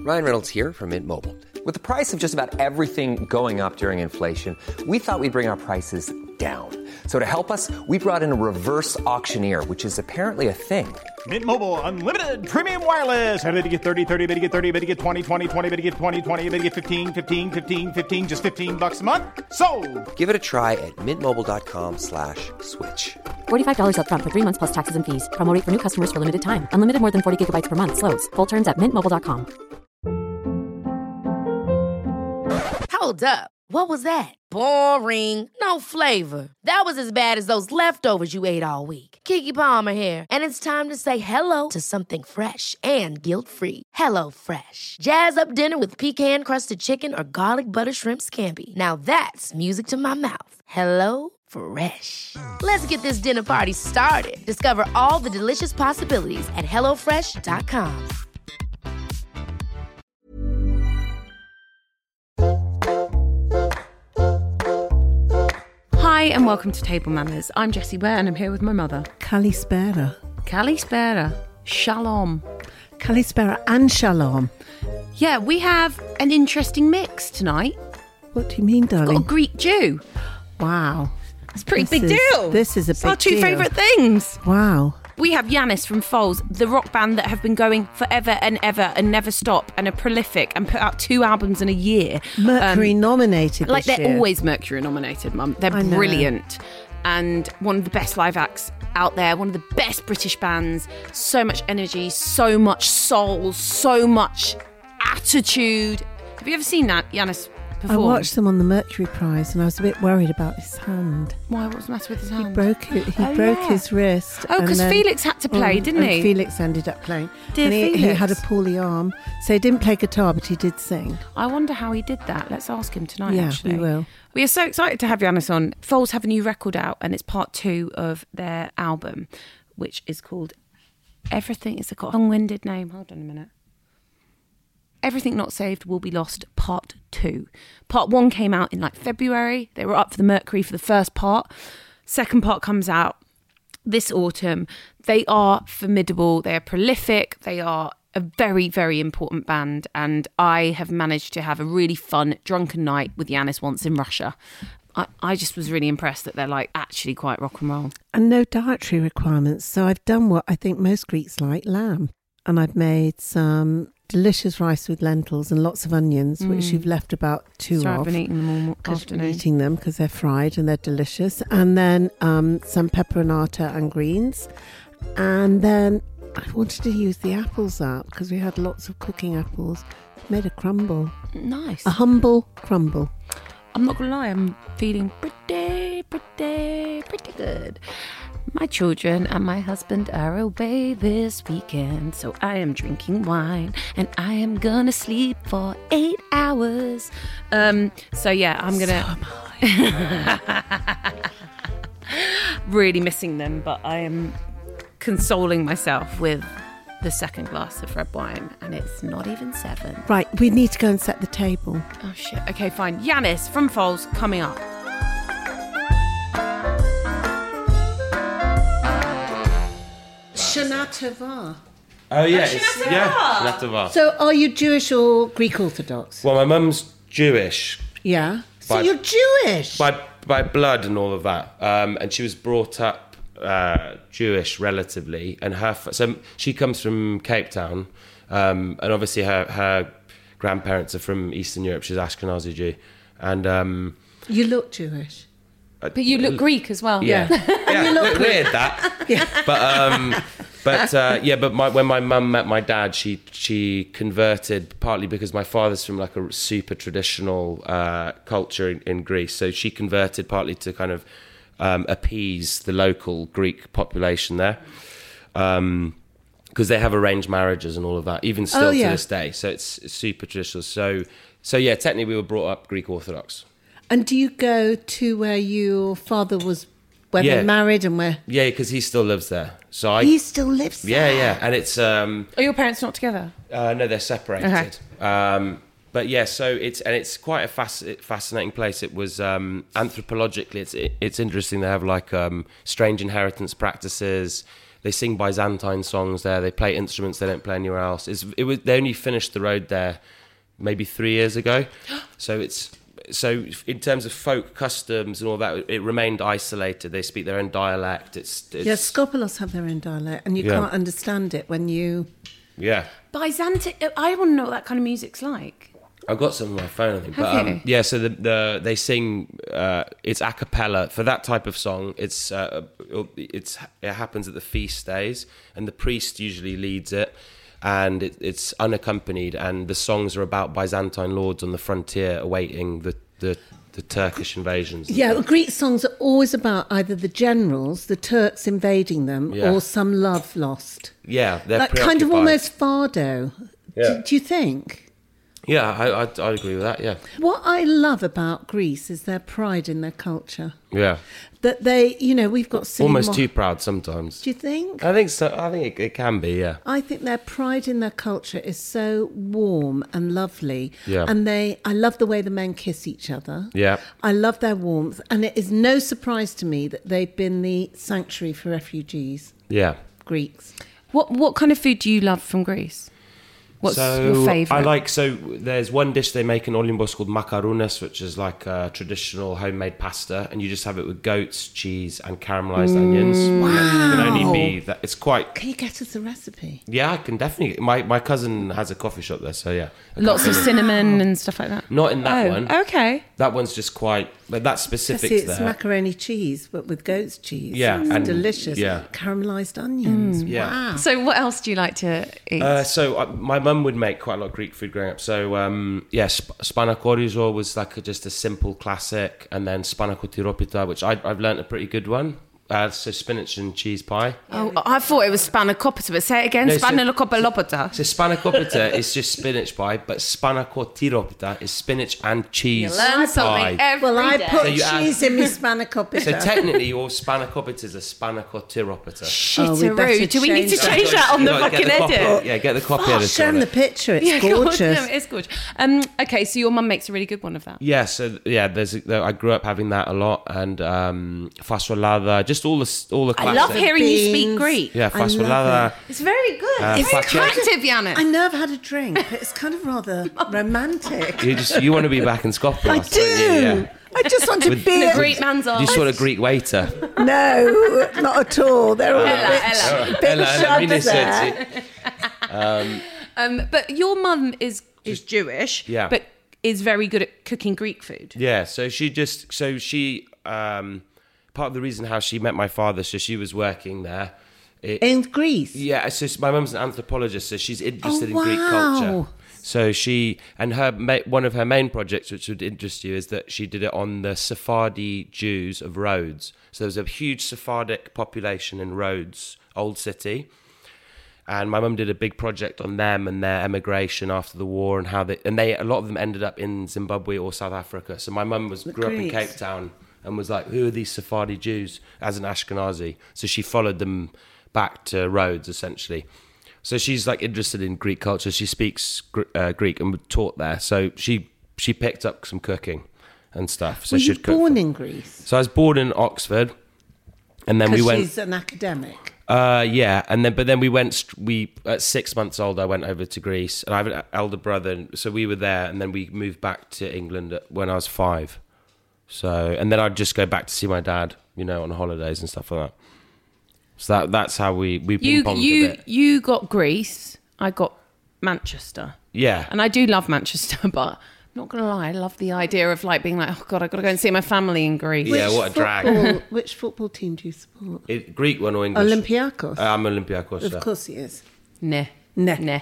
Ryan Reynolds here from Mint Mobile. With the price of just about everything going up during inflation, we thought we'd bring our prices down. So to help us, we brought in a reverse auctioneer, which is apparently a thing. Mint Mobile Unlimited Premium Wireless. How to get 30, 30, bit to get 30, bit to get 20, 20, 20, bit to get 20, 20, bit to get 15, 15, 15, 15, just $15 a month? Sold! Give it a try at mintmobile.com/switch. $45 up front for 3 months plus taxes and fees. Promo rate for new customers for limited time. Unlimited more than 40 gigabytes per month. Slows full terms at mintmobile.com. Hold up. What was that? Boring. No flavor. That was as bad as those leftovers you ate all week. Keke Palmer here, and it's time to say hello to something fresh and guilt-free. Hello Fresh. Jazz up dinner with pecan-crusted chicken or garlic butter shrimp scampi. Now that's music to my mouth. Hello Fresh. Let's get this dinner party started. Discover all the delicious possibilities at hellofresh.com. Hi and welcome to Table Manners. I'm Jessie Ware and I'm here with my mother. Kalispera. Kalispera. Shalom. Kalispera and shalom. Yeah, we have an interesting mix tonight. What do you mean, darling? Got a Greek Jew. Wow. It's a pretty big deal. This is a big deal. Our two favourite things. Wow. We have Yanis from Foals, the rock band that have been going forever and ever and never stop and are prolific and put out 2 albums in a year. Mercury nominated Like this they're year. always Mercury nominated, Mum. They're brilliant. And one of the best live acts out there, one of the best British bands. So much energy, so much soul, so much attitude. Have you ever seen that, Yanis, I perform? watched them on the Mercury Prize and I was a bit worried about his hand. Why? What was the matter with his hand? He broke it. He broke his wrist. Oh, because Felix had to play, didn't he? Felix ended up playing. Dear and he Felix. had a poorly arm. So he didn't play guitar, but he did sing. I wonder how he did that. Let's ask him tonight, Yeah, actually. we will. We are so excited to have Yanis on. Foals have a new record out, and it's part 2 of their album, which is called Everything. It's a long-winded name. Hold on a minute. Everything Not Saved Will Be Lost, part 2. Part 1 came out in like February. They were up for the Mercury for the first part. Second part comes out this autumn. They are formidable. They are prolific. They are a very, very important band. And I have managed to have a really fun, drunken night with Yanis once in Russia. I just was really impressed that they're like actually quite rock and roll. And no dietary requirements. So I've done what I think most Greeks like, lamb. And I've made some delicious rice with lentils and lots of onions, which you've left about 2 So of. I've been eating them all 'Cause afternoon. eating them because they're fried and they're delicious. And then some peperonata and greens. And then I wanted to use the apples up because we had lots of cooking apples. Made a crumble. Nice. A humble crumble. I'm not going to lie, I'm feeling pretty good. My children and my husband are away this weekend, so I am drinking wine and I am gonna sleep for 8 hours. So yeah, I'm gonna. So am I. Really missing them, but I am consoling myself with the second glass of red wine, and it's not even 7. Right, we need to go and set the table. Oh shit. Okay, fine. Yanis from Foals coming up. Shana Tova. Oh yeah, Shana Tova. So are you Jewish or Greek Orthodox? Well, my mum's Jewish Yeah. So By- you're Jewish? by blood and all of that, and she was brought up Jewish relatively, and so she comes from Cape Town, and obviously her grandparents are from Eastern Europe. She's Ashkenazi Jew, and You look Jewish. But you look Greek as well. yeah, weird that. Yeah. When my mum met my dad, she converted partly because my father's from like a super traditional culture in Greece, so she converted partly to kind of appease the local Greek population there, because they have arranged marriages and all of that, even still to this day. So it's super traditional. So yeah, technically we were brought up Greek Orthodox. And do you go to where your father was, where Yeah. they married and where... Yeah, because he still lives there. So He still lives there? Yeah, and it's Are your parents not together? no, they're separated. Okay. But yeah, so it's quite a fascinating place. It was anthropologically, it's interesting. They have like strange inheritance practices. They sing Byzantine songs there. They play instruments they don't play anywhere else. They only finished the road there maybe 3 years ago. So in terms of folk customs and all that, it remained isolated. They speak their own dialect. Yeah, Skopelos have their own dialect, and you can't understand it when you... Yeah. Byzantine, I want to know what that kind of music's like. I've got some on my phone, I think. Have you? Yeah, so they sing, it's a cappella. For that type of song, it happens at the feast days, and the priest usually leads it, and it's unaccompanied, and the songs are about Byzantine lords on the frontier awaiting the Turkish invasions. Yeah, well, Greek songs are always about either the generals, the Turks invading them, or some love lost. Yeah, they're like kind of almost Fardo. Yeah. Do you think? Yeah, I agree with that, yeah. What I love about Greece is their pride in their culture. Yeah. That they, we've got... Almost too proud sometimes. Do you think? I think so. I think it can be, yeah. I think their pride in their culture is so warm and lovely. Yeah. And I love the way the men kiss each other. Yeah. I love their warmth. And it is no surprise to me that they've been the sanctuary for refugees. Yeah. Greeks. What kind of food do you love from Greece? What's your favourite? There's one dish they make in Olympos called makarounes, which is like a traditional homemade pasta, and you just have it with goats, cheese, and caramelised onions. Wow. It can only be that. It's quite... Can you get us a recipe? Yeah, I can definitely... My cousin has a coffee shop there, so yeah. Lots of cinnamon and stuff like that? Not in that one. Okay. That one's just quite... But that's specific See, to it's there. macaroni cheese, but with goat's cheese. Yeah, It's and- delicious. yeah. Caramelised onions. Yeah. Wow. So what else do you like to eat? My mum would make quite a lot of Greek food growing up. So, spanakorizo was like just a simple classic. And then spanakotiropita, which I've learnt a pretty good one. So spinach and cheese pie. Oh, I thought it was spanakopita, but say it again. No, so- Spanakopita. So spanakopita is just spinach pie, but spanakotiropita is spinach and cheese You learn something pie. every Well, I day. put So you add- cheese in my spanakopita. So technically, your spanakopita is a spanakotiropita. Oh, we better Shitteroo. Do we need to change change that on You the gotta fucking get the copy. edit? Yeah, get the copy Oh, editor show on them the it. picture. It's Yeah, gorgeous. no, it's gorgeous. Okay, so your mum makes a really good one of that. Yeah, so yeah, I grew up having that a lot, and fasolada, just all the I classics. love hearing you speak Beans. Greek. Yeah, I love fasolada. It's very good. It's fuck it. attractive, Yana. I know I've had a drink, but it's kind of rather romantic. You want to be back in Scotland. I don't you? do. Yeah. I just want to With- be The a... Greek man's You on. just want a Greek waiter. No, not at all. They're all Ella. a bit Ella, shots there. But your mum is Jewish, Yeah. but is very good at cooking Greek food. Yeah, so she part of the reason how she met my father, so she was working there. In Greece? Yeah, so my mum's an anthropologist, so she's interested in Greek wow. culture. So she, and one of her main projects, which would interest you, is that she did it on the Sephardi Jews of Rhodes. So there was a huge Sephardic population in Rhodes, old city. And my mum did a big project on them and their emigration after the war, and a lot of them ended up in Zimbabwe or South Africa. So my mum grew up in Greeks. Cape Town and was like, who are these Sephardi Jews, as an Ashkenazi? So she followed them back to Rhodes, essentially. So she's like interested in Greek culture. She speaks Greek and was taught there. So she picked up some cooking and stuff. So Were you she'd cook. born in Greece? So I was born in Oxford, and then we Because went. she's an academic. Yeah, but then we went. At 6 months old, I went over to Greece, and I have an elder brother, so we were there, and then we moved back to England when I was 5. So, and then I'd just go back to see my dad, on holidays and stuff like that. So that's how we ping-ponged a bit. You got Greece, I got Manchester. Yeah. And I do love Manchester, but I'm not going to lie, I love the idea of like being like, oh God, I've got to go and see my family in Greece. Yeah, what a drag. Which football team do you support? Greek one or English? Olympiacos. I'm Olympiacos. Of yeah. course he is. Nah. Nah. Nah.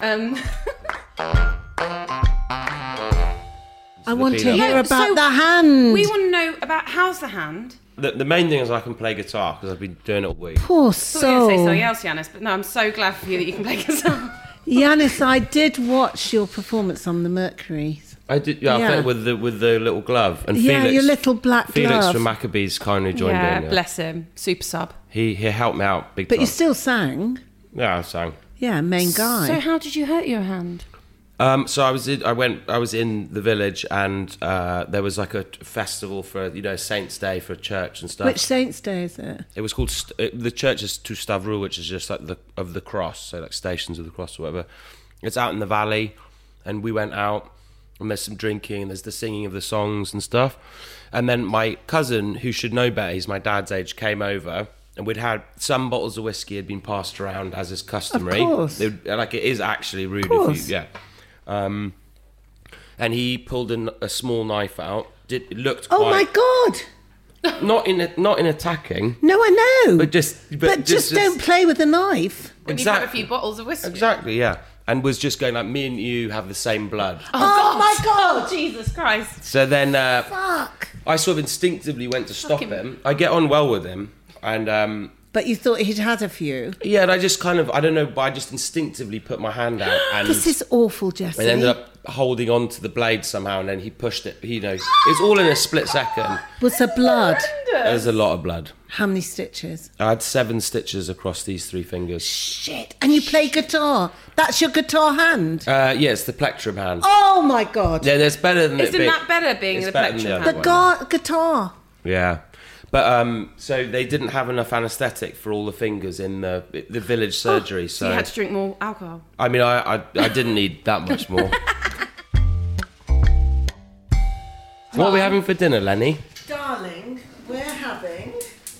I want to peanut. hear No, about so the hand. We want to know about how's the hand? The main thing is I can play guitar because I've been doing it all week. Poor I thought you were going to say soul. something else, Yanis, but no, I'm so glad for you that you can play guitar. Yanis, I did watch your performance on the Mercury. I did, yeah. I Yeah. played with the little glove, and Yeah, Felix, your little black Felix glove. from Maccabees kindly joined Yeah, in. Yeah. bless him. Super sub. He helped me out big But time. you still sang. Yeah, I sang. Yeah, main guy. So how did you hurt your hand? So I was in the village, and there was like a festival for Saints' Day for church and stuff. Which Saints' Day is it? It was called the church is to Stavru, which is just like of the cross, so like Stations of the Cross or whatever. It's out in the valley, and we went out, and there's some drinking, and there's the singing of the songs and stuff. And then my cousin, who should know better, he's my dad's age, came over. And we'd had some bottles of whiskey had been passed around as is customary. Of course. It is actually rude if you, and he pulled a small knife out. It looked quite... Oh my God! Not in attacking. No, I know. But just don't play with a knife. When you've had a few bottles of whiskey. Exactly, yeah. And was just going like, me and you have the same blood. Oh my God! Jesus Christ. So then Fuck. I sort of instinctively went to stop him. I get on well with him. And But you thought he'd had a few. yeah, and I just kind of, I don't know, but I just instinctively put my hand out and This is awful, Jesse. and ended up holding on to the blade somehow, and then he pushed it. It's all in a split second. Was there blood? There's a lot of blood. How many stitches? I had 7 stitches across these 3 fingers. Shit. And you play guitar. That's your guitar hand. Yeah, it's the plectrum hand. Oh my God. Yeah, there's better than Isn't it being... that better being it's the better than plectrum the hand? other one. Guitar. Yeah. But so they didn't have enough anaesthetic for all the fingers in the village surgery. So you had to drink more alcohol. I mean, I didn't need that much more. What are we having for dinner, Lenny? Darling, we're having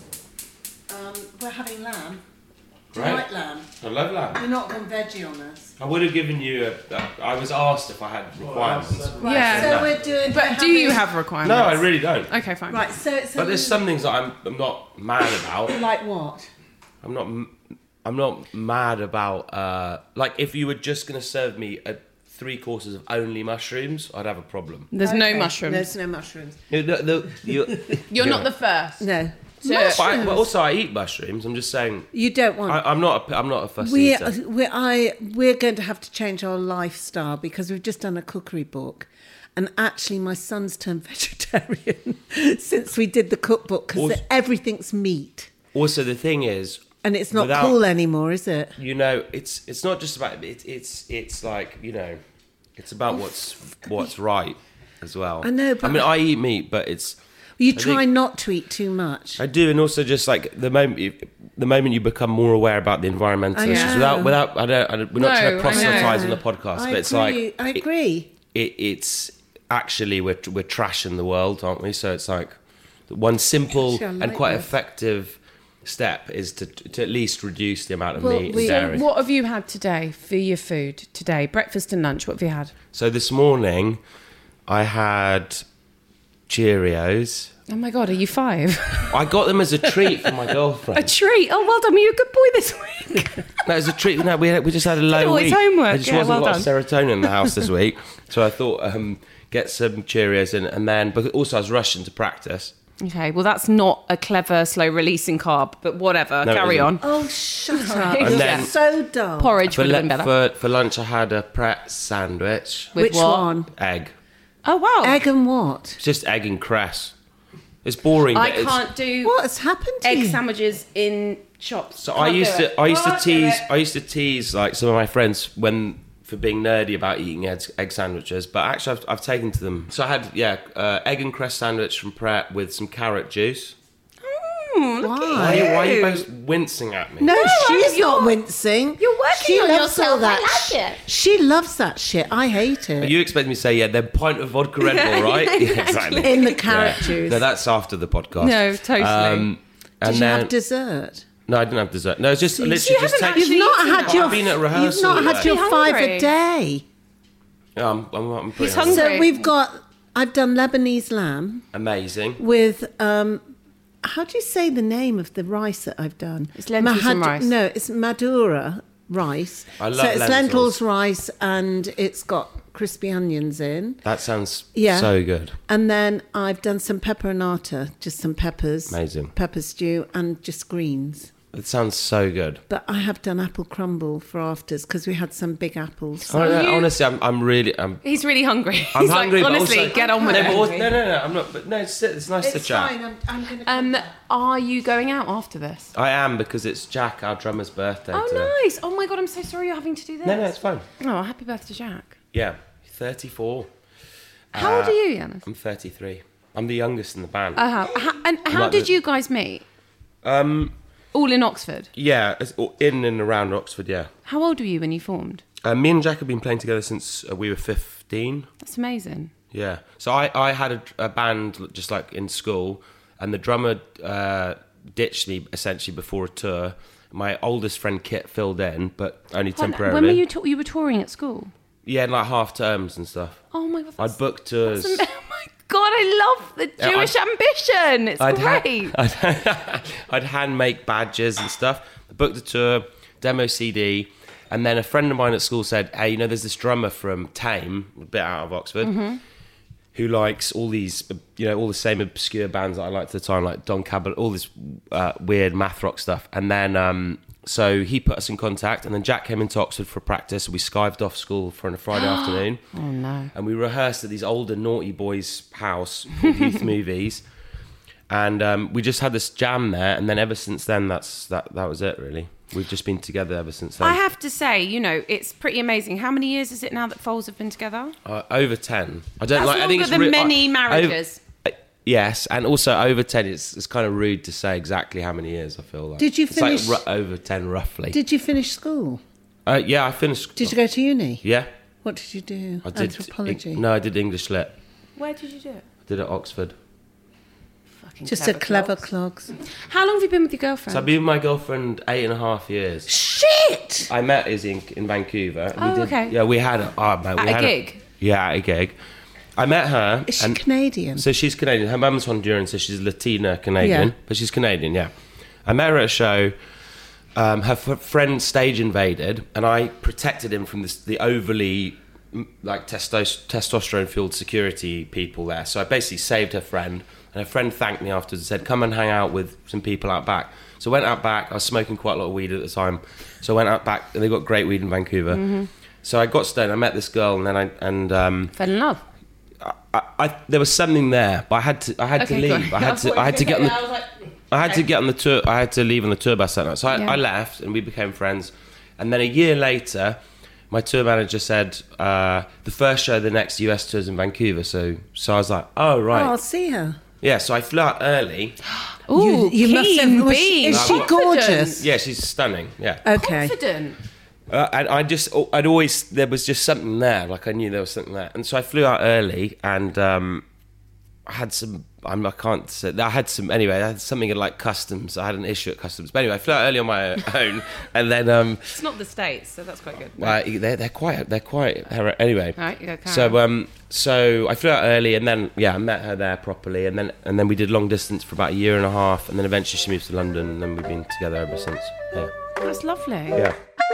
lamb. Do you Right. like lamb? I love lamb. You're not going veggie on us. I would have given you I was asked if I had requirements. Right, Yeah. so we're doing... But do you have requirements? No, I really don't. Okay, fine. Right, so But there's some things that I'm not mad about. Like what? I'm not mad about. Like if you were just going to serve me 3 courses of only mushrooms, I'd have a problem. There's no mushrooms. There's no mushrooms. You're not the first. No. But also, I eat mushrooms. I'm just saying. You don't want... I'm not a fussy eater. We're going to have to change our lifestyle because we've just done a cookery book. And actually, my son's turned vegetarian since we did the cookbook because everything's meat. Also, the thing is... And it's not cool anymore, is it? It's not just about... It's like, it's about what's right as well. I know, but... I mean, I eat meat, but it's... You try not to eat too much. I do, and also just like the moment you become more aware about the environmental issues, without we're not trying to proselytise on the podcast, but it's like I agree. It's actually we're trashing the world, aren't we? So it's like one simple and quite effective step is to at least reduce the amount of meat and dairy. So what have you had today for your food today? Breakfast and lunch, what have you had? So this morning I had Cheerios. Oh my God, are you 5? I got them as a treat for my girlfriend. A treat? Oh, well done. Were you a good boy this week? No, as a treat. No, we just had a low week. It's homework. I just wasn't a lot of serotonin in the house this week, so I thought get some Cheerios in, and then. But also, I was rushing to practice. Okay, well, that's not a clever, slow-releasing carb, but whatever. No, Carry on. Oh, shut up. And You're then- so dull. Porridge would have been better. For lunch, I had a Pret sandwich. With Which what? one? Egg. Oh, wow. Egg and what? It's just egg and cress. It's boring. I but can't do What has happened to egg you? sandwiches in shops. So I used to tease like some of my friends for being nerdy about eating egg sandwiches, but actually I've taken to them. So I had egg and cress sandwich from Pret with some carrot juice. Why are you both wincing at me? No, she's not wincing. You're working She on loves yourself. all that I like shit. it. She loves that shit. I hate it. You expect me to say, then pint of vodka Red Bull, right? Yeah, exactly. In the carrot juice. No, that's after the podcast. No, totally. And Did you then, have dessert? No, I didn't have dessert. No, it's just literally she just hasn't take. actually You've not eaten had that. your. I've been at rehearsal. You've not had your Be 5 hungry. a day. Yeah, I'm pretty He's hungry. So we've got. I've done Lebanese lamb Amazing. with. How do you say the name of the rice that I've done? It's lentils and rice. No, it's Madura rice. I love so it's lentils. rice, and it's got crispy onions in. That sounds Yeah. so good. And then I've done some pepperonata, just some peppers. Amazing. Pepper stew and just greens. It sounds so good. But I have done apple crumble for afters because we had some big apples. Oh, no, honestly, I'm He's really hungry. I'm He's hungry. like, but honestly, also, get on with no, it. but also, no, I'm not. But no, it's nice to chat. Fine, I'm going to come back. Are you going out after this? I am because it's Jack, our drummer's birthday. Oh, today. nice. Oh, my God, I'm so sorry you're having to do this. No, it's fine. Oh, happy birthday, Jack. Yeah, 34. How old are you, Yannis? I'm 33. I'm the youngest in the band. And how Like did the- you guys meet? All in Oxford. Yeah, in and around Oxford, yeah. How old were you when you formed? Me and Jack have been playing together since we were 15. That's amazing. Yeah. So I had a band just like in school, and the drummer ditched me essentially before a tour. My oldest friend Kit filled in, but only temporarily. When were you were touring at school? Yeah, in like half terms and stuff. Oh my God. I'd booked tours. Oh my God, I love the Jewish ambition. It's great. I'd hand make badges and stuff. I booked a tour, demo CD, and then a friend of mine at school said, hey, there's this drummer from Tame, a bit out of Oxford, who likes all these, all the same obscure bands that I liked at the time, like Don Cabot, all this weird math rock stuff. And then, so he put us in contact, and then Jack came into Oxford for practice. We skived off school for a Friday afternoon. Oh no! And we rehearsed at these older naughty boys' house called Youth Movies, and we just had this jam there. And then ever since then, that was it really. We've just been together ever since then. I have to say, it's pretty amazing. How many years is it now that Foals have been together? Over 10. I don't That's like. I think it's longer than many marriages. Yes, and also over 10. It's kind of rude to say exactly how many years. I feel like. Did you it's finish like over 10 roughly? Did you finish school? Yeah, I finished. Did you go to uni? Yeah, What did you do? I did. Anthropology. No, I did English lit. Where did you do it? I did it at Oxford. Fucking Just a clever clogs. How long have you been with your girlfriend? So I've been with my girlfriend 8.5 years. Shit! I met Izzy in Vancouver. And Oh, okay. Yeah, we had a gig? Yeah, at a gig. I met her. Is she Canadian? So she's Canadian. Her mum's Honduran, so she's Latina Canadian, Yeah. but she's Canadian. Yeah. I met her at a show. Her friend stage invaded, and I protected him from the overly like testosterone-fueled security people there. So I basically saved her friend, and her friend thanked me afterwards and said, "Come and hang out with some people out back." So I went out back. I was smoking quite a lot of weed at the time, so I went out back, and they got great weed in Vancouver. So I got stoned. I met this girl, and then Fell in love. there was something there, but I had to leave. I had to get on the. I had to get on the tour. I had to leave on the tour bus that night. So I left, and we became friends. And then a year later, my tour manager said the first show of the next US tour's in Vancouver. So I was like, oh right, Oh, I'll see her. yeah. So I flew out early. Ooh, You must have. keen Was beans. is she Confident. gorgeous? Yeah, she's stunning. Yeah. Okay. Confident. And I'd always, there was just something there. Like I knew there was something there. And so I flew out early, and I had some, I can't say, I had some, anyway, I had something at like customs. I had an issue at customs. But anyway, I flew out early on my own, and then, It's not the States, so that's quite good. they're quite, anyway. Right, yeah, carry on. So I flew out early, and then, I met her there properly, and then we did long distance for about a year and a half, and then eventually she moved to London, and then we've been together ever since. Yeah. That's lovely. Yeah.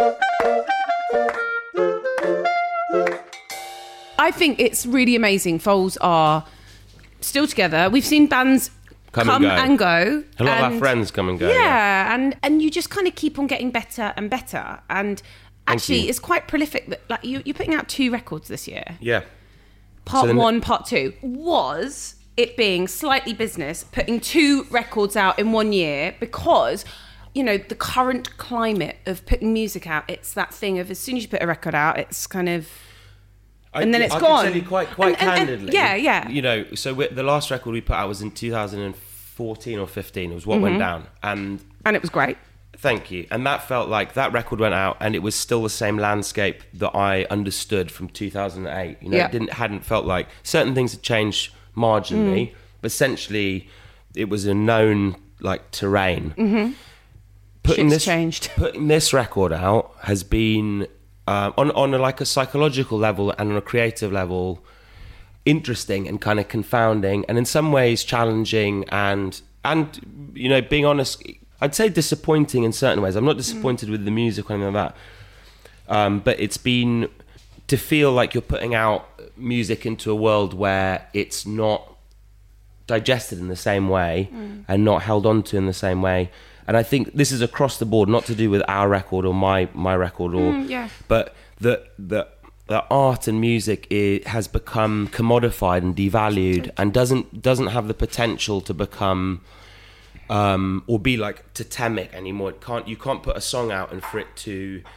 I think it's really amazing. Foals are still together. We've seen bands come and go. A lot of our friends come and go. Yeah, and you just kind of keep on getting better and better. And actually, you. it's quite prolific. That like you're putting out 2 records this year. Yeah. Part then- 1, part 2. Was it being slightly business, putting 2 records out in 1 year because, the current climate of putting music out, it's that thing of as soon as you put a record out, it's kind of... And then it's I gone. can tell you quite And- candidly. yeah. So the last record we put out was in 2014 or 15. It was What Went Down. And it was great. thank you. And that felt like that record went out, and it was still the same landscape that I understood from 2008. It hadn't felt like certain things had changed marginally, but essentially it was a known like terrain. Shit's changed. Putting this record out has been on a psychological level and on a creative level interesting and kind of confounding, and in some ways challenging, and being honest, I'd say disappointing in certain ways. I'm not disappointed with the music or anything like that, but it's been to feel like you're putting out music into a world where it's not digested in the same way and not held on to in the same way. And I think this is across the board, not to do with our record or my record, but the art and music has become commodified and devalued, and doesn't have the potential to become or be like totemic anymore. You can't put a song out and for it to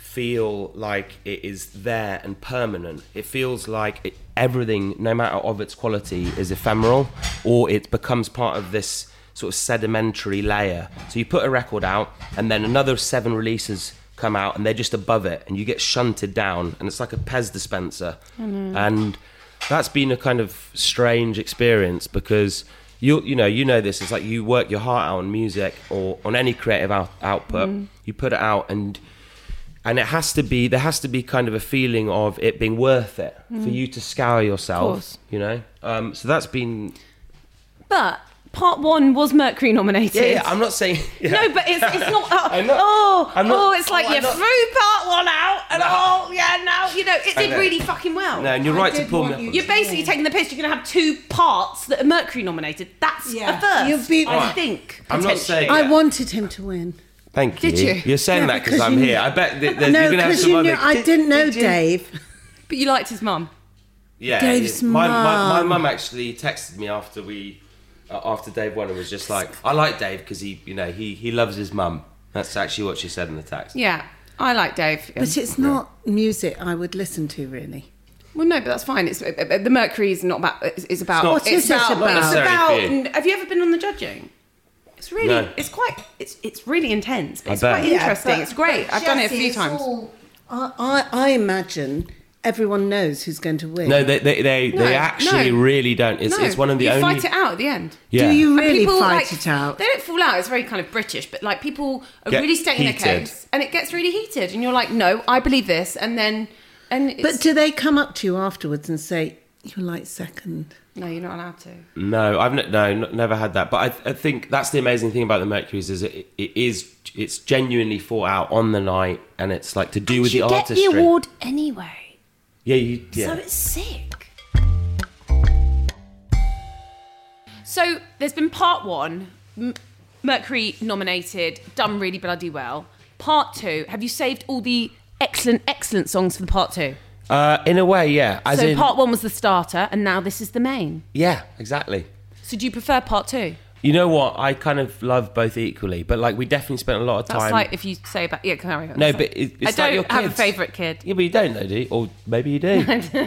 feel like it is there and permanent. It feels like everything, no matter of its quality, is ephemeral, or it becomes part of this sort of sedimentary layer. So you put a record out, and then another 7 releases come out, and they're just above it, and you get shunted down, and it's like a Pez dispenser. And that's been a kind of strange experience, because you know this, it's like you work your heart out on music or on any creative output. You put it out, and there has to be kind of a feeling of it being worth it for you to scour yourself, you know. So that's been. But part 1 was Mercury nominated. Yeah, I'm not saying. Yeah. No, but it's not. It's like you threw part 1 out, and it did really fucking well. No, and you're right to pull me. You're basically taking the piss. You're going to have 2 parts that are Mercury nominated. That's a first. I think. I'm not saying. I wanted him to win. Thank you. Did you? You're saying that because I'm here. I bet you're going to have some other. I didn't know Dave. But you liked his mum. Yeah, Dave's my mum. mum actually texted me after Dave won and was just like, I like Dave because he loves his mum. That's actually what she said in the text. Yeah, I like Dave. But it's not music I would listen to, really. Well, no, but that's fine. It's the Mercury is not about. It's about. What is it about? It's about. Have you ever been on the judging? It's really. No. It's really intense. But it's bet. quite interesting. but it's great. I've done it a few times. I imagine everyone knows who's going to win. No, they actually really don't. It's one of the only. You fight it out at the end. Yeah. Do you And really people, fight it out? They don't fall out. It's very kind of British, but like people are Get really stating their heated. case, and it gets really heated, and you're like, no, I believe this, and then it's, But do they come up to you afterwards and say, you're like second? no, you're not allowed to. No, I've never had that. But I think that's the amazing thing about the Mercuries is it's genuinely fought out on the night, and it's like to do with the you get artistry. the award anyway. Yeah. So it's sick. So there's been part 1, Mercury nominated, done really bloody well. Part 2, have you saved all the excellent songs for the part 2? In a way, yeah. So part 1 was the starter, and now this is the main. Yeah, exactly. So do you prefer part 2? You know what? I kind of love both equally, but like we definitely spent a lot of time. That's like if you say about carry on. No, but it's I like don't your have a kids. favourite kid. Yeah, but you don't though, do you? Or maybe you do.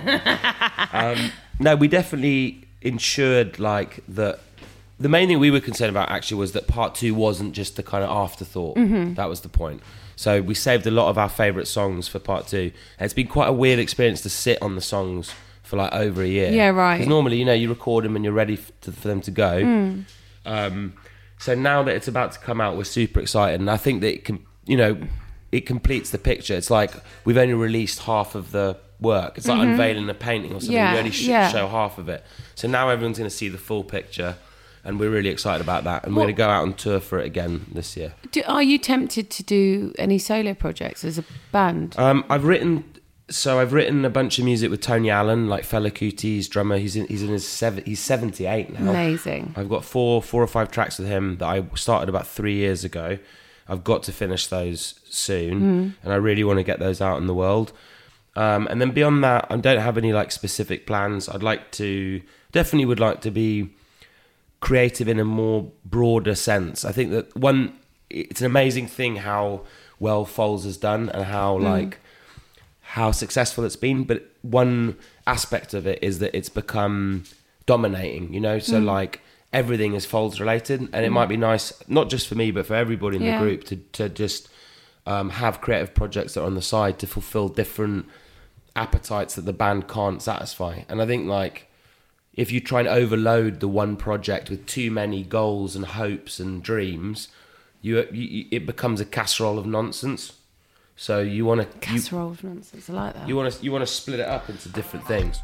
No, we definitely ensured like that. The main thing we were concerned about actually was that part 2 wasn't just the kind of afterthought. That was the point. So we saved a lot of our favourite songs for part 2. And it's been quite a weird experience to sit on the songs for like over a year. Yeah, right. Because normally, you record them and you're ready for them to go. So now that it's about to come out, we're super excited, and I think that it completes the picture. It's like we've only released half of the work. It's like unveiling a painting or something. Yeah, We only show half of it. So now everyone's going to see the full picture, and we're really excited about that. And we're going to go out on tour for it again this year. Are you tempted to do any solo projects as a band? I've written a bunch of music with Tony Allen, like Fela Kuti's drummer. He's 78 now. Amazing. I've got 4 or 5 tracks with him that I started about 3 years ago. I've got to finish those soon, and I really want to get those out in the world. And then beyond that, I don't have any like specific plans. Would like to be creative in a more broader sense. I think that it's an amazing thing how well Foals has done and how successful it's been, but one aspect of it is that it's become dominating, so like everything is Foals related, and it might be nice, not just for me but for everybody in the group to just have creative projects that are on the side to fulfill different appetites that the band can't satisfy. And I think like if you try and overload the one project with too many goals and hopes and dreams, it becomes a casserole of nonsense. So you want to Casserole of nonsense. I like that. You want to split it up into different things.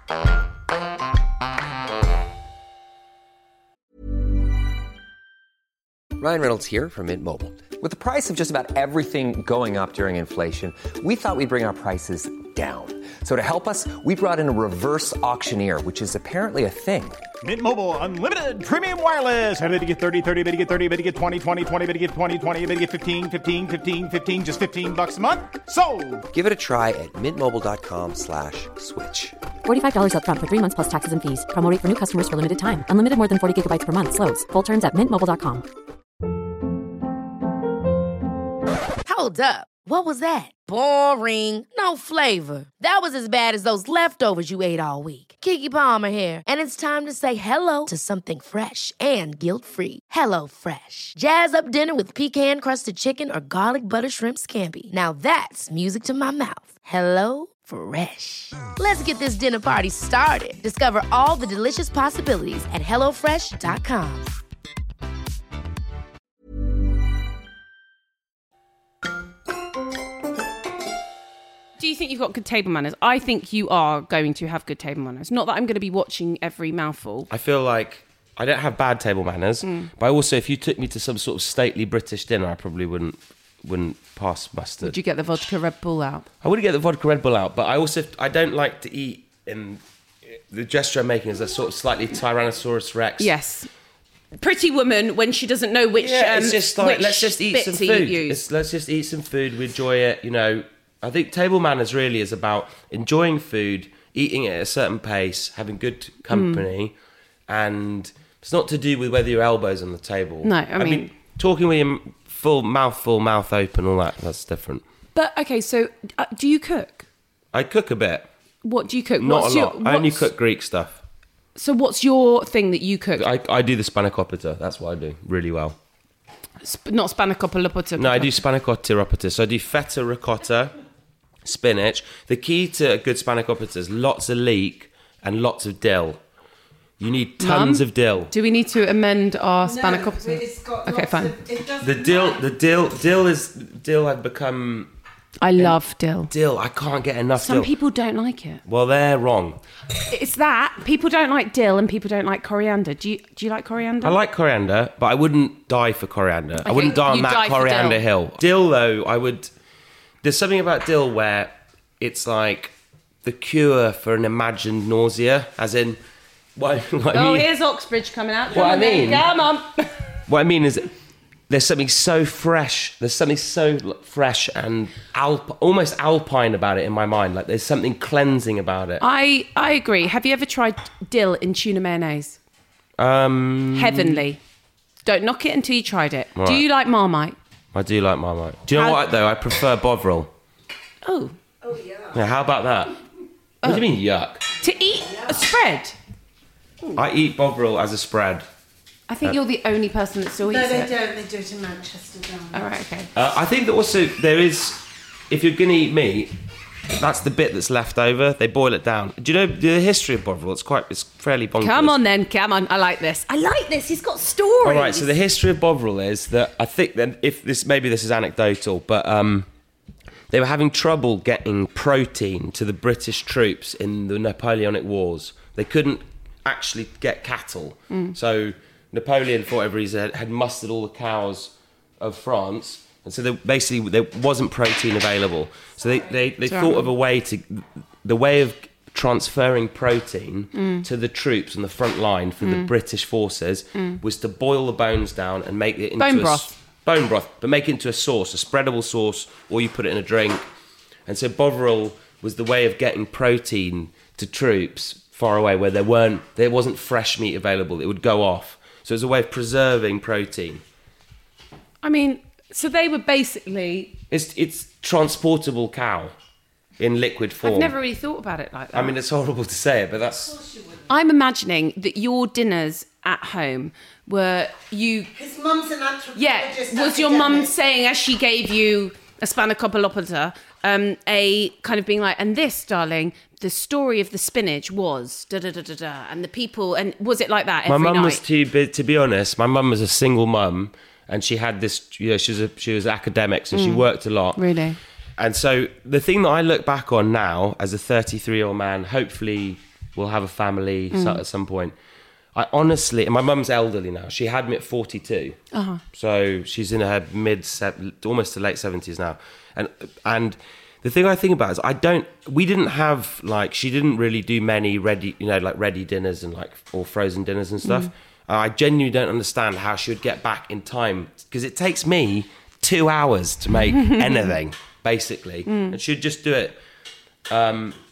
Ryan Reynolds here from Mint Mobile. With the price of just about everything going up during inflation, we thought we'd bring our prices down. So to help us, we brought in a reverse auctioneer, which is apparently a thing. Mint Mobile Unlimited Premium Wireless. How to get 30, 30, bit to get 30, bit to get 20, 20, 20, bit to get 20, 20, bit to get 15, 15, 15, 15, just $15 a month? Sold! Give it a try at mintmobile.com/switch. $45 up front for 3 months plus taxes and fees. Promo rate for new customers for limited time. Unlimited more than 40 gigabytes per month. Slows full terms at mintmobile.com. Hold up. What was that? Boring. No flavor. That was as bad as those leftovers you ate all week. Keke Palmer here, and it's time to say hello to something fresh and guilt-free. Hello Fresh. Jazz up dinner with pecan-crusted chicken or garlic butter shrimp scampi. Now that's music to my mouth. Hello Fresh. Let's get this dinner party started. Discover all the delicious possibilities at hellofresh.com. Do you think you've got good table manners? I think you are going to have good table manners. Not that I'm going to be watching every mouthful. I feel like I don't have bad table manners, but also if you took me to some sort of stately British dinner, I probably wouldn't pass mustard. Would you get the vodka Red Bull out? I wouldn't get the vodka Red Bull out, but I don't like to eat in... The gesture I'm making is a sort of slightly Tyrannosaurus Rex. Yes. Pretty woman when she doesn't know which it's just like, which let's just eat bits some to food. use. Let's just eat some food, we enjoy it, you know. I think table manners really is about enjoying food, eating it at a certain pace, having good company, and it's not to do with whether your elbow's on the table. No, I mean talking with your mouth open, all that's different. But, okay, so do you cook? I cook a bit. What do you cook? Not a lot. I only cook Greek stuff. So what's your thing that you cook? I do the spanakopita. That's what I do really well. Not spanakopita. No, I do spanakopita. So I do feta ricotta, spinach. The key to a good spanakopita is lots of leek and lots of dill. You need tons of dill. Do we need to amend our spanakopita? It's got okay, fine. Dill had become... I love dill. Dill, I can't get enough dill. Some people don't like it. Well, they're wrong. It's that. People don't like dill and people don't like coriander. Do you like coriander? I like coriander, but I wouldn't die for coriander. I wouldn't die on you'd that die for coriander dill. hill. Dill, though, I would... There's something about dill where it's like the cure for an imagined nausea, as in... What I mean, here's Oxbridge coming out. What I mean- Come on. What I mean is there's something so fresh. There's something so fresh and almost alpine about it in my mind. Like there's something cleansing about it. I agree. Have you ever tried dill in tuna mayonnaise? Heavenly. Don't knock it until you tried it. Right. Do you like Marmite? I do like Marmite. Do you know what, though? I prefer Bovril. Oh. Yeah, how about that? What do you mean, yuck? To eat a spread? I eat Bovril as a spread. I think you're the only person that still eats it. No, they don't. They do it in Manchester. All right, okay. I think that also there is, if you're going to eat meat, that's the bit that's left over. They boil it down. Do you know the history of Bovril? It's fairly bonkers. Come on then, come on. I like this. He's got stories. All right, so the history of Bovril is that I think that maybe this is anecdotal, but they were having trouble getting protein to the British troops in the Napoleonic Wars. They couldn't actually get cattle. So Napoleon, for whatever reason, had mustered all the cows of France, and so there wasn't protein available. So they thought of a way of transferring protein to the troops on the front line for the British forces was to boil the bones down and make it into bone broth, but make it into a sauce, a spreadable sauce, or you put it in a drink. And so Bovril was the way of getting protein to troops far away where there wasn't fresh meat available. It would go off. So it's a way of preserving protein. I mean, so they were basically... It's transportable cow in liquid form. I've never really thought about it like that. I mean, it's horrible to say it, but that's... I'm imagining that your dinners at home were you... His mum's an anthropologist. Yeah, was your mum saying as she gave you a spanakopita, a kind of being like, and this, darling, the story of the spinach was da-da-da-da-da, and the people, and was it like that every night? My mum was to be honest, my mum was a single mum, and she had this, she was academic, so she worked a lot. Really? And so the thing that I look back on now as a 33-year-old man, hopefully will have a family at some point. I honestly, and my mum's elderly now. She had me at 42, so she's in her almost to late 70s now. And the thing I think about is we didn't have she didn't really do many ready dinners and or frozen dinners and stuff. I genuinely don't understand how she would get back in time because it takes me 2 hours to make anything basically, and she'd just do it.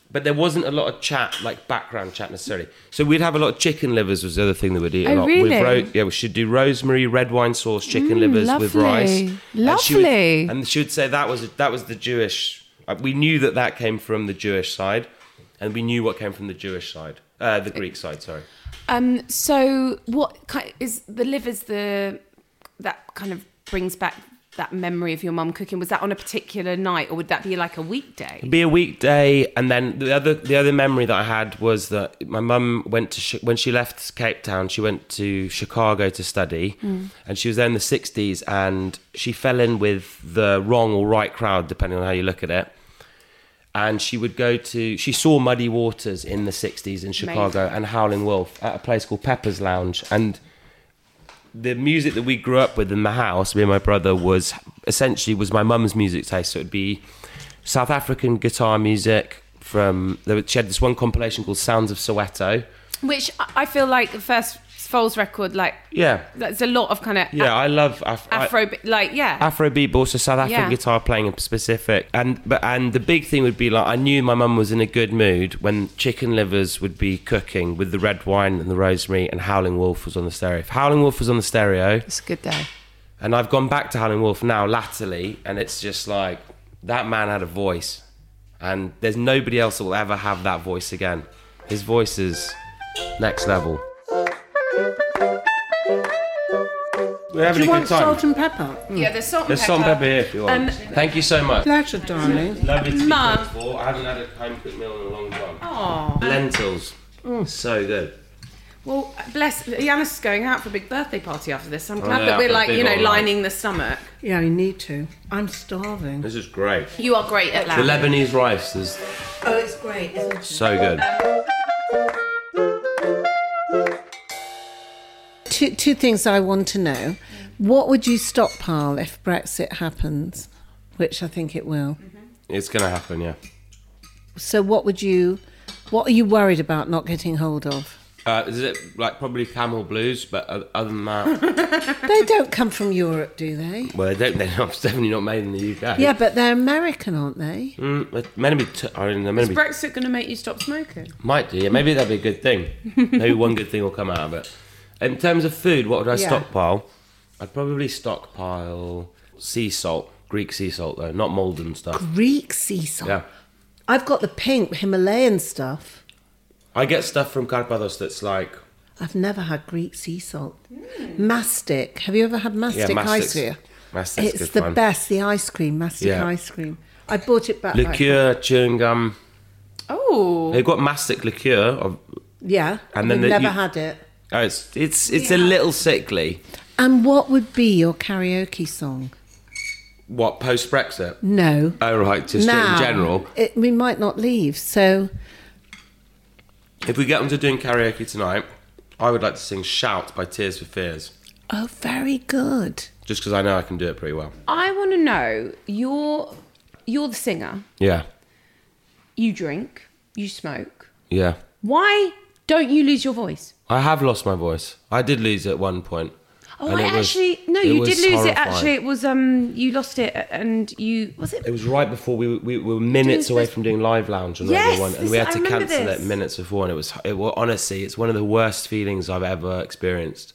But there wasn't a lot of chat, like background chat necessarily. So we'd have a lot of chicken livers was the other thing that we'd eat a lot. Really? We should do rosemary, red wine sauce, chicken livers with rice. Lovely. And she would say that was the Jewish... We knew that came from the Jewish side, and we knew what came from the Jewish side. The Greek side, sorry. So what kind is the livers that kind of brings back that memory of your mum cooking? Was that on a particular night, or would that be like a weekday? It'd be a weekday, and then the other memory that I had was that my mum went to when she left Cape Town, she went to Chicago to study, and she was there in the 60s, and she fell in with the wrong or right crowd, depending on how you look at it. And she saw Muddy Waters in the 60s in Chicago. Amazing. And Howlin' Wolf at a place called Pepper's Lounge, and the music that we grew up with in the house, me and my brother, was my mum's music taste. So it'd be South African guitar music she had this one compilation called Sounds of Soweto. Which I feel like the first Foals record, like... Yeah. There's a lot of kind of... Yeah, I love... Afrobeat, Afrobeat, but also South African guitar playing in specific. And the big thing would be, like, I knew my mum was in a good mood when chicken livers would be cooking with the red wine and the rosemary, and Howlin' Wolf was on the stereo. If Howlin' Wolf was on the stereo... It's a good day. And I've gone back to Howlin' Wolf now, latterly, and it's just like, that man had a voice. And there's nobody else that will ever have that voice again. His voice is next level. We're having a good time. Salt and pepper? Yeah, there's salt and pepper. There's salt and pepper here if you want. Thank you so much. Pleasure, darling. Lovely to be cooked for. I haven't had a home-cooked meal in a long time. Aww. Lentils. So good. Well, bless. Yanis is going out for a big birthday party after this. I'm glad that we're lining the stomach. Yeah, you need to. I'm starving. This is great. You are great at that. The Lebanese rice is... Oh, it's great, isn't it? So good. Two things I want to know. What would you stockpile if Brexit happens? Which I think it will. It's going to happen, yeah. So what are you worried about not getting hold of? Is it like probably Camel Blues, but other than that... They don't come from Europe, do they? Well, they're definitely not made in the UK. Yeah, but they're American, aren't they? Is Brexit going to make you stop smoking? Might do, yeah. Maybe that'd be a good thing. Maybe one good thing will come out of it. In terms of food, what would I stockpile? I'd probably stockpile sea salt. Greek sea salt, though, not Malden stuff. Greek sea salt? Yeah. I've got the pink Himalayan stuff. I get stuff from Karpathos that's like... I've never had Greek sea salt. Mastic. Have you ever had mastic ice cream? Mastic's it's the fun. best, the ice cream, mastic ice cream. I bought it back. Liqueur, chewing gum. Oh. They've got mastic liqueur. Yeah, and then never had it. Oh, it's a little sickly. And what would be your karaoke song? What, post-Brexit? No. Oh, right, just now, in general. We might not leave, so... If we get onto doing karaoke tonight, I would like to sing Shout by Tears for Fears. Oh, very good. Just because I know I can do it pretty well. I want to know, you're the singer. Yeah. You drink. You smoke. Yeah. Why don't you lose your voice? I have lost my voice. I did lose it at one point. Oh, you did lose horrifying. It. Actually, it was you lost it, and you was it? It was right before we were minutes away from doing Live Lounge on Radio 1, and we had to cancel it minutes before, and honestly, it's one of the worst feelings I've ever experienced.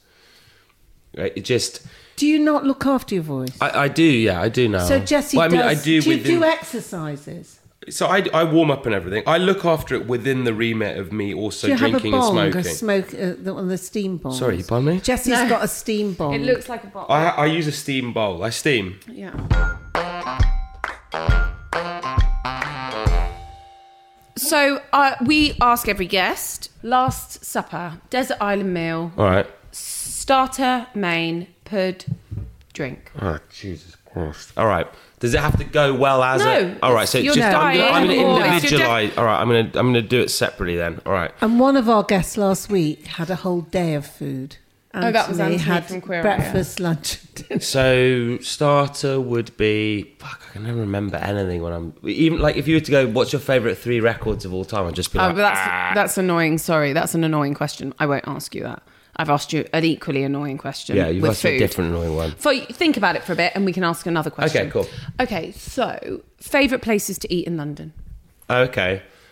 It just. Do you not look after your voice? I do, yeah, I do now. So Jessie does. I do. Do you do exercises? So I warm up and everything. I look after it within the remit of me also drinking and smoking. On the steam bowl. Sorry, pardon me? Jessie's got a steam bowl. It looks like a bowl. I use a steam bowl. I steam. Yeah. So we ask every guest, last supper, desert island meal. All right. Starter, main, pud, drink. Oh, Jesus Christ. All right. Does it have to go well as it? All right, so just I'm going to individualise. All right, I'm going to do it separately then. All right. And one of our guests last week had a whole day of food. That was Anthony had from Queer breakfast, lunch, and dinner. So starter would be. Fuck, I can never remember anything when I'm even like if you were to go, what's your favourite 3 records of all time? I'd just be like, but that's annoying. Sorry, that's an annoying question. I won't ask you that. I've asked you an equally annoying question. Yeah, you've asked a different annoying one. Think about it for a bit and we can ask another question. Okay, cool. Okay, so, favourite places to eat in London? Okay.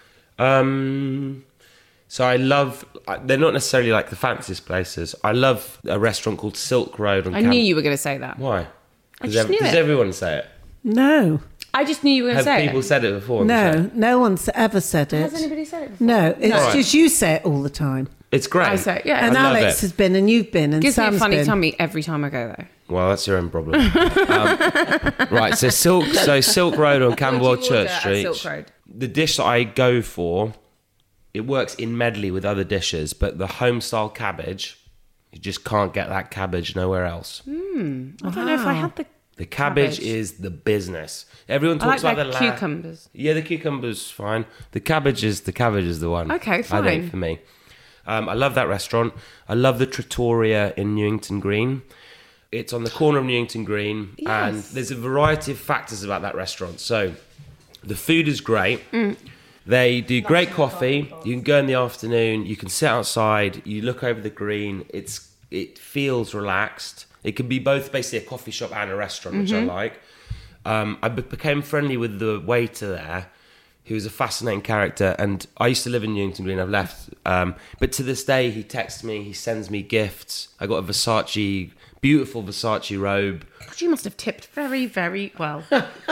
So I love. They're not necessarily like the fanciest places. I love a restaurant called Silk Road on. I knew you were going to say that. Why? just knew Does it. everyone say it? No. I just knew you were going to Have say people it. said it before? on the show? No, no one's ever said it. Has anybody said it before? No, it's Alright. just you say it all the time. It's great. I say it, yeah. And I love Alex it. has been, and you've been, and Gives me Sam's a funny been. tummy every time I go there. Well, that's your own problem. Right, so Silk Road on Camberwell What do you order Church at Street. Silk Road? The dish that I go for, it works in medley with other dishes, but the home style cabbage, you just can't get that cabbage nowhere else. I don't know if I had the The cabbage is the business. Everyone I like talks about their the cucumbers. Yeah, the cucumber's fine. The cabbage is the one. Okay, I fine. think for me. I love that restaurant. I love the Trattoria in Newington Green. It's on the corner of Newington Green, and there's a variety of factors about that restaurant. So, the food is great. They do great coffee. You can go in the afternoon. You can sit outside. You look over the green. It feels relaxed. It can be both basically a coffee shop and a restaurant, which I like. I became friendly with the waiter there, who was a fascinating character. And I used to live in Newington Green. I've left. But to this day, he texts me. He sends me gifts. I got a beautiful Versace robe. God, you must have tipped very, very well.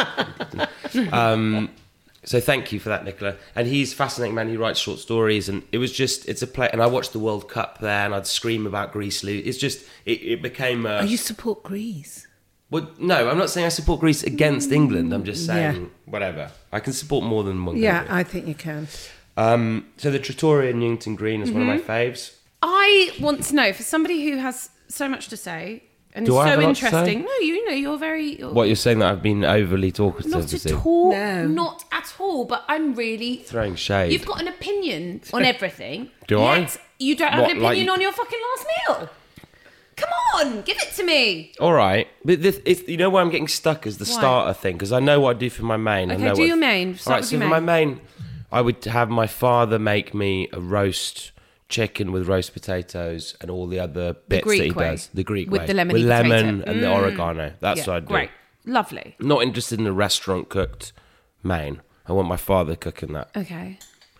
So thank you for that, Nicola. And he's a fascinating man. He writes short stories, and it's a play. And I watched the World Cup there, and I'd scream about Greece. It's just, it became a... Oh, you support Greece? Well, no, I'm not saying I support Greece against England. I'm just saying, whatever. I can support more than one Yeah, country. I think you can. So the Trattoria in Newington Green is one of my faves. I want to know, for somebody who has so much to say and Do is I have so a lot to say? interesting. No, you're very... What, you're saying that I've been overly talkative? Not is at it? all. No. Not at all. But I'm really... Throwing shade. You've got an opinion on everything. Do I? Yet you don't have What, an opinion like- on your fucking last meal. Come on, give it to me. All right. But you know where I'm getting stuck is the starter thing, because I know what I do for my main. I Okay, know do what- your main. All Start right, with so your for my main, I would have my father make me a roast chicken with roast potatoes and all the other bits that he Greek way. does. The Greek With way. the lemony with lemon potato. and the oregano. That's Yeah, what I'd do. great. Lovely. Not interested in a restaurant cooked main. I want my father cooking that. Okay.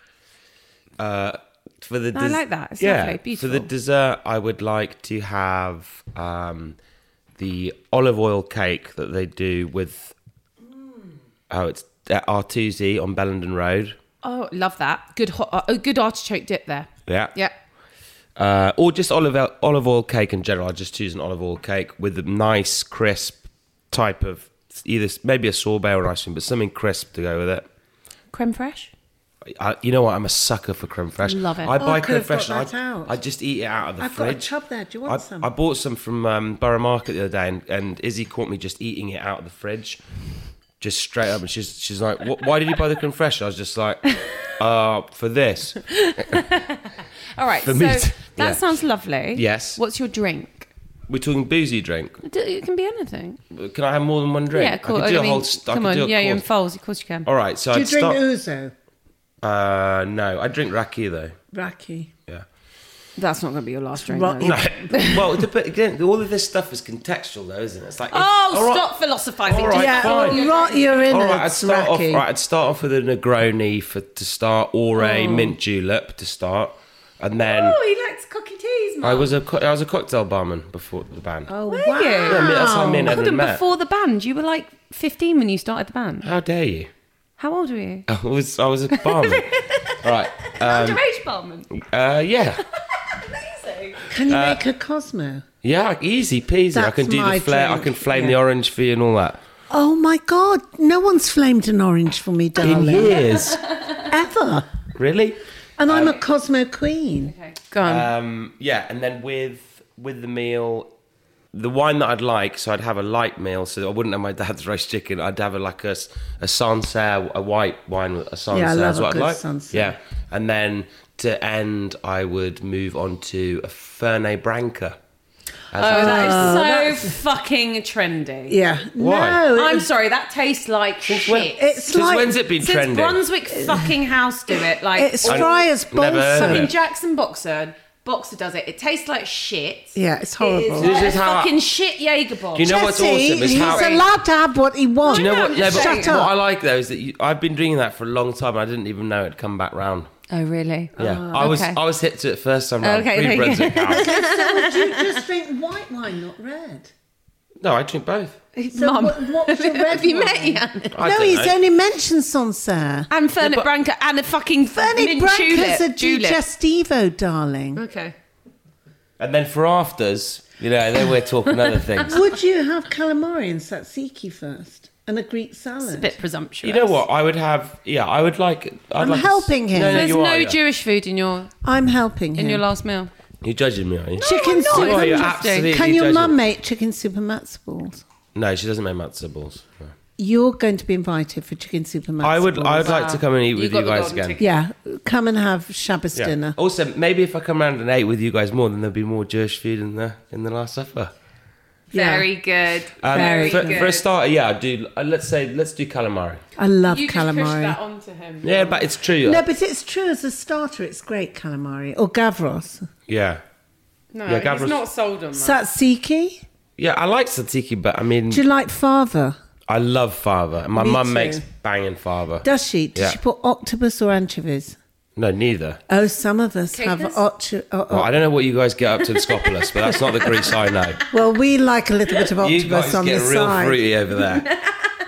For the I like that. It's yeah, lovely. Beautiful. For the dessert, I would like to have the olive oil cake that they do with. Oh, it's at Artusi on Bellenden Road. Oh, love that. Good good artichoke dip there. Yeah. Yeah. Or just olive oil cake in general. I just choose an olive oil cake with a nice crisp type of either maybe a sorbet or ice cream, but something crisp to go with it. Creme fraiche? You know what? I'm a sucker for creme fraiche. Love it. I buy I could creme have fraiche. got that out. I just eat it out of the I've got a fridge. tub there. Do you want some? I bought some from Borough Market the other day, and Izzy caught me just eating it out of the fridge, just straight up. And she's like, "Why did you buy the creme fraiche?" I was just like, "For this." All right. For So me that yeah. sounds lovely. Yes. What's your drink? We're talking boozy drink. It can be anything. Can I have more than one drink? Yeah, cool. I could do I mean, come on. do a Yeah, you're in course. Foles. Of course you can. All right, so Do you I'd drink start. ouzo? No, I drink raki though. Raki. Yeah. That's not going to be your last drink. Right. though. No. Well, again, all of this stuff is contextual, though, isn't it? It's like, Oh, all right, stop philosophising. all right, Yeah, fine. right, you're in All it, right, I'd start off. Raki. Right, I'd start off with a Negroni to start, or a mint julep to start, and then Oh, he likes cocky teas, man. I was a cocktail barman before the band. Oh, Were wow. you? Yeah, I mean, that's how me and Hold Edmund on, met. before the band, you were like 15 when you started the band. How dare you? How old were you? I was a barman. All right. Underage barman. Yeah. Can you make a Cosmo? Yeah, easy peasy. I That's can do my the flare. I drink, can flame yeah. the orange for you and all that. Oh, my God. No one's flamed an orange for me, In darling. years. Ever. Really? And I'm a Cosmo queen. Go on. Yeah, and then with the meal, the wine that I'd like, so I'd have a light meal, so I wouldn't have my dad's roast chicken. I'd have like a Sancerre, a white wine with a Sancerre. Yeah, I love is a what I'd good like. Sancerre. Yeah, and then to end, I would move on to a Fernet Branca. That is so fucking trendy. Yeah. Why? No. I'm sorry, that tastes like shit. It's Since like... when's it been Since trendy? Brunswick fucking House do it, like It's Friar's never heard of Balsam. it. fucking Jackson Boxer Boxer does it. It tastes like shit. Yeah, it's horrible. It's This is like how- a fucking shit Jaeger bomb. Do you know what's Jesse, awesome? Is he's how. allowed to have what he wants. Do you know what? No, but Shut what up. I like though is that I've been drinking that for a long time. And I didn't even know it'd come back round. Oh, really? Yeah, okay. I was hit to it first time round. Okay, Pre there you Brunswick House. So do you just drink white wine, not red? No, I drink both. So Mum, what's your red have you wine? met Jan? I No, don't he's know. only mentioned Sancerre. And Fernet but- Branca and a fucking Fernet mint Branca's a julep. digestivo, darling. Okay. And then for afters, then we're talking other things. Would you have calamari and tzatziki first? And a Greek salad? It's a bit presumptuous. You know what? I would have. Yeah, I would like. I'm helping him. No, There's you no are, yeah. Jewish food in your I'm helping him. last meal. You're judging me, are you? Chicken soup. You are, you're interesting. absolutely Can your judging mum me. make chicken soup and matzo balls? No, she doesn't make matzo balls. No. You're going to be invited for chicken soup and matzo I would balls. like to come and eat with got you the guys golden again. ticket. Yeah, come and have Shabbos Yeah. dinner. Also, maybe if I come around and ate with you guys more, then there'll be more Jewish food in the Last Supper. Yeah. Very good. Very for, good. for a starter, yeah, I'd do. Let's do calamari. I love You just pushed calamari. that onto him. Yeah, but it's true. No, but it's true as a starter. It's great calamari or gavros, Yeah, No, Yeah, he's Gavros- not sold on that. tzatziki. yeah, I like tzatziki, but I mean, Do you like fava? I love fava. My Me mum too. makes banging fava. Does she? Does Yeah. she put octopus or anchovies? No, neither. Oh, some of us have Capers? Well, I don't know what you guys get up to in Scopolis, but that's not the Greece I know. Well, we like a little bit of You octopus guys on get the real side. fruity over there.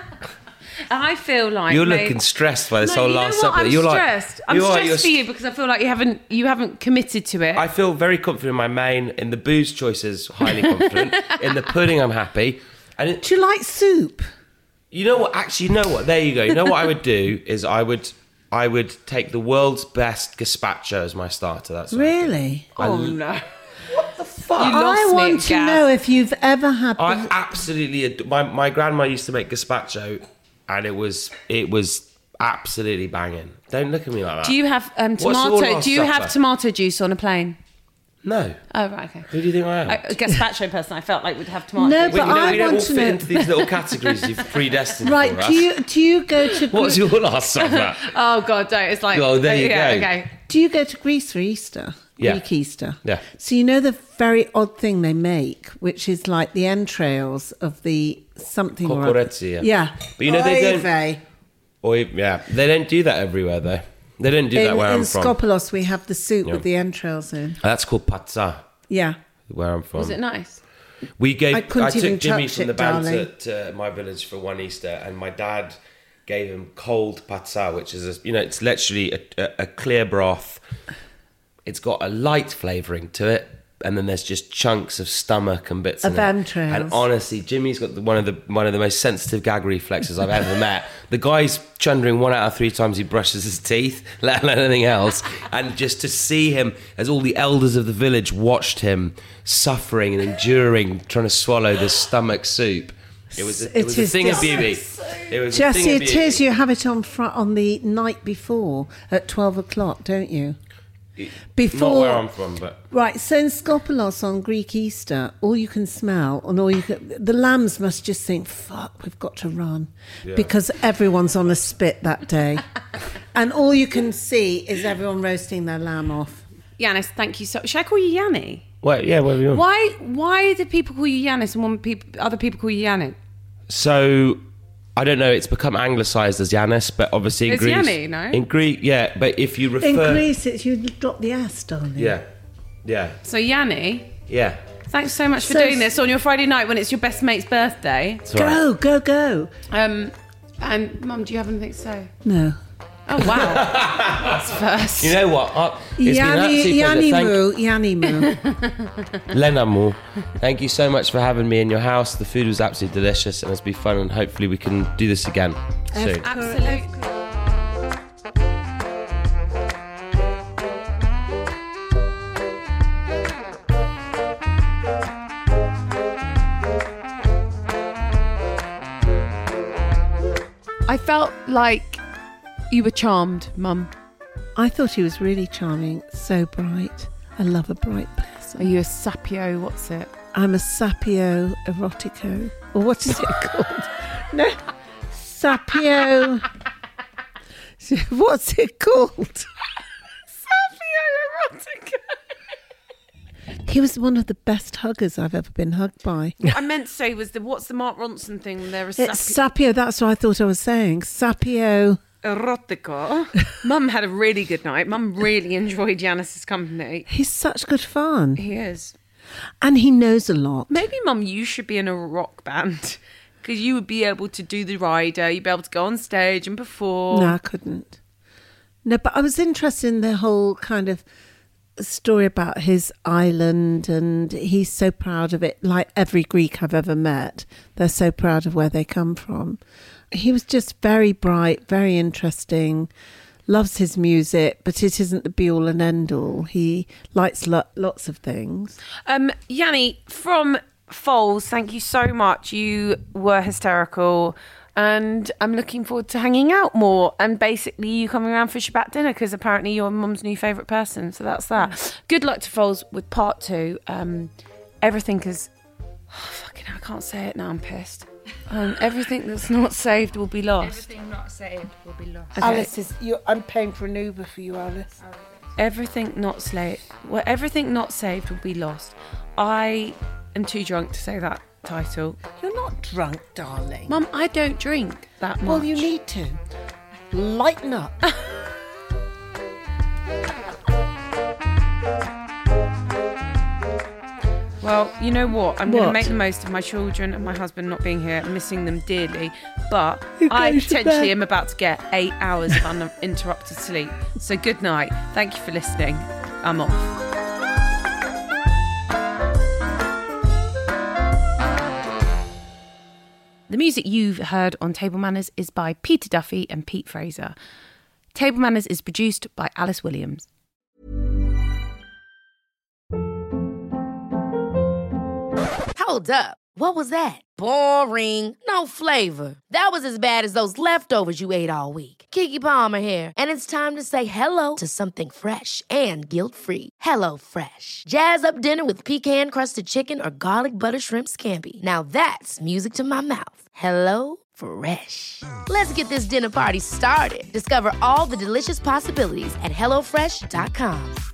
I feel like You're maybe- looking stressed by this No, whole you know Last what? Supper. I'm You're stressed. like, I'm you are, stressed you're for you because I feel like you haven't committed to it. I feel very confident in my main. In the booze choices, highly confident. In the pudding, I'm happy. And Do you like soup? you know what? Actually, you know what? There you go. You know what I would do is I would take the world's best gazpacho as my starter. That's what I do. Really? oh no. But You I lost me want at to gas. know if you've ever had. I absolutely. My grandma used to make gazpacho, and it was absolutely banging. Don't look at me like that. Do you have What's your tomato? Last Do you have Supper? tomato juice on a plane? No. Oh right, okay. Who do you think I am? A gazpacho person, I felt like would have tomato. No, juice. but we I don't all want to fit know- into these little categories you've predestined Right? for us. Do you go to? What's your Last Supper? Oh god, don't. It's like Well, there you yeah, go. Okay. Do you go to Greece for Easter? Yeah. Greek Easter. Yeah. So you know the very odd thing they make, which is like the entrails of the something or other. Kokoretsi, yeah. Yeah. But you know they don't- Oy vey. Yeah, they don't do that everywhere though. They don't do that In where I'm in from. Skopolos, we have the soup Yeah. with the entrails in. That's called patsa, Yeah. where I'm from. Was it nice? I couldn't took even Jimmy touch from it, the band darling. to my village for one Easter, and my dad gave him cold patsa, which is it's literally a clear broth. It's got a light flavouring to it, and then there's just chunks of stomach and bits Of in it. entrails. And honestly, Jimmy's got one of the most sensitive gag reflexes I've ever met. The guy's chundering 1 out of 3 times he brushes his teeth, let alone anything else. And just to see him, as all the elders of the village watched him suffering and enduring, trying to swallow this stomach soup. It was a is thing of beauty. It was a Jesse, thing of it beauty. is. You have it on the night before at 12 o'clock, don't you? Before, Not where I'm from, but Right, so in Skopolos on Greek Easter, all you can smell and the lambs must just think, fuck, we've got to run. Because everyone's on a spit that day. And all you can see is everyone roasting their lamb off. Yanis, thank you so. Should I call you Yanni? well, yeah, where are you? Why do people call you Yanis and other people call you Yanni? So I don't know. It's become anglicised as Yanis, but obviously in It's Greece, Yanni, no? in Greek, yeah. But if you refer, In Greece, it's you drop the S, darling. yeah, So Yanni, yeah. thanks so much for So- doing this on your Friday night when it's your best mate's birthday. It's all right. Go. And Mum, do you have anything to say? No. Oh wow, that's first. You know what? It's been an absolute pleasure. Yanni moo. Lenamu, thank you so much for having me in your house. The food was absolutely delicious, and it's been fun. And hopefully, we can do this again soon. Absolutely. I felt like you were charmed, Mum. I thought he was really charming, so bright. I love a bright person. Are you a sapio? What's it? I'm a sapio erotico. Or what is it called? No. Sapio. What's it called? Sapio erotica. He was one of the best huggers I've ever been hugged by. What I meant to say was what's the Mark Ronson thing when they're a It's Sapio, that's what I thought I was saying. Sapio. Erotico. Mum had a really good night. Mum really enjoyed Yanis's company. He's such good fun. He is. And he knows a lot. Maybe, Mum, you should be in a rock band because you would be able to do the rider. You'd be able to go on stage and perform. No, I couldn't. No, but I was interested in the whole kind of story about his island, and he's so proud of it. Like every Greek I've ever met, they're so proud of where they come from. He was just very bright, very interesting, loves his music, but it isn't the be-all and end-all. He likes lots of things. Yanni, from Foals, thank you so much. You were hysterical, and I'm looking forward to hanging out more and basically you coming around for Shabbat dinner because apparently you're Mum's new favourite person, so that's that. Good luck to Foals with part 2. Everything is... fucking hell, I can't say it now, I'm pissed. Everything that's not saved will be lost. Everything not saved will be lost. Okay. Alice, I'm paying for an Uber for you, Alice. Everything not saved will be lost. I am too drunk to say that title. You're not drunk, darling. Mum, I don't drink that much. Well, you need to. Lighten up. Well, you know what? I'm going to make the most of my children and my husband not being here, missing them dearly. But I potentially am about to get 8 hours of uninterrupted sleep. So good night. Thank you for listening. I'm off. The music you've heard on Table Manners is by Peter Duffy and Pete Fraser. Table Manners is produced by Alice Williams. Hold up. What was that? Boring. No flavor. That was as bad as those leftovers you ate all week. Keke Palmer here, and it's time to say hello to something fresh and guilt-free. Hello Fresh. Jazz up dinner with pecan-crusted chicken or garlic butter shrimp scampi. Now that's music to my mouth. Hello Fresh. Let's get this dinner party started. Discover all the delicious possibilities at HelloFresh.com.